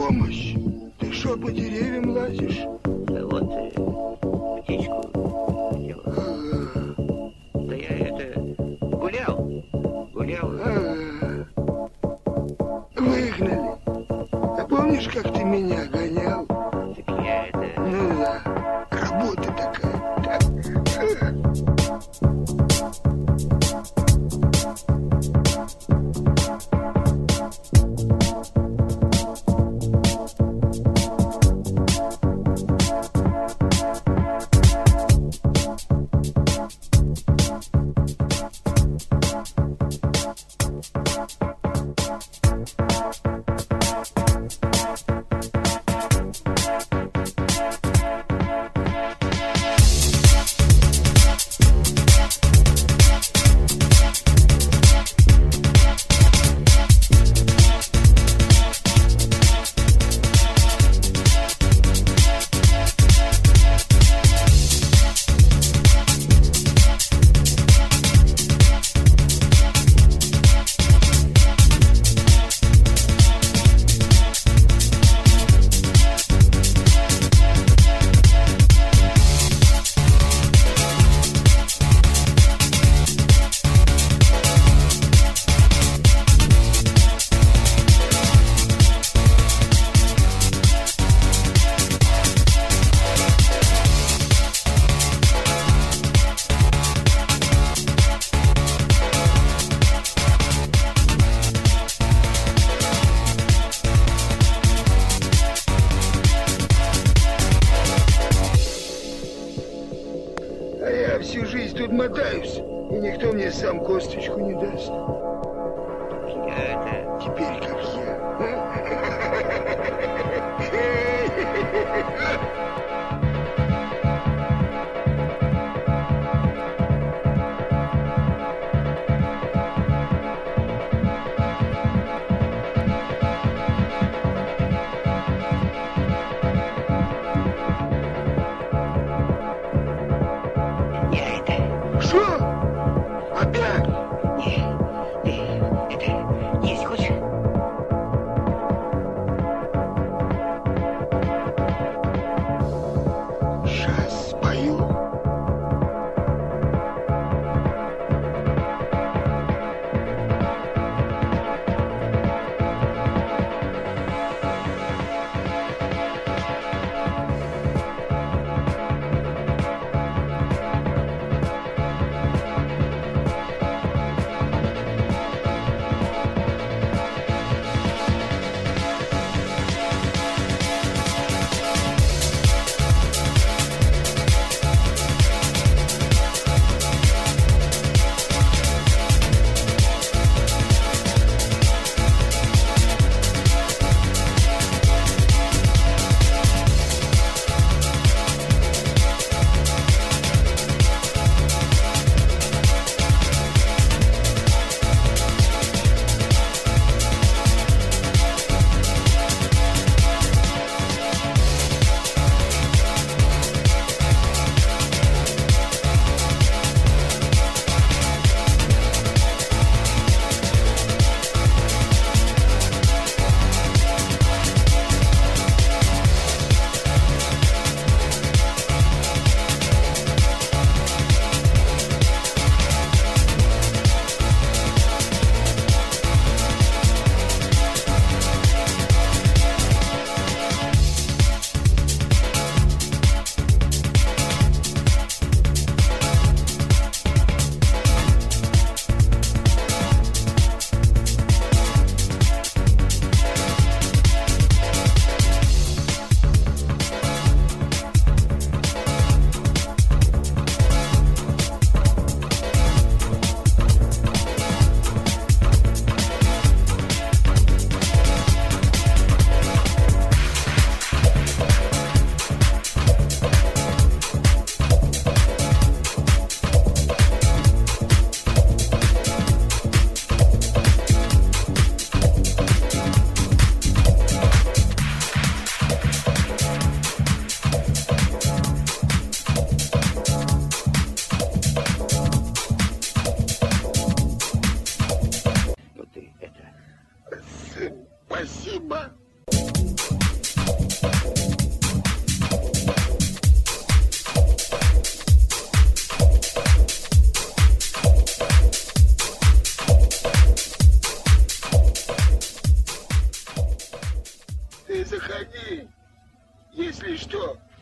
помощь. Ты что, по деревьям лазишь? Да вот птичку видел. Да я это гулял. Выгнали. А помнишь, как ты меня гонял? Так я это... Ну да, работа такая. А я всю жизнь тут мотаюсь, и никто мне сам косточку не даст. Я это... Теперь как я. Я это... Что? Опять? Не, ты это... Есть хочешь? Сейчас спою. Вот ты это... Спасибо. Если что,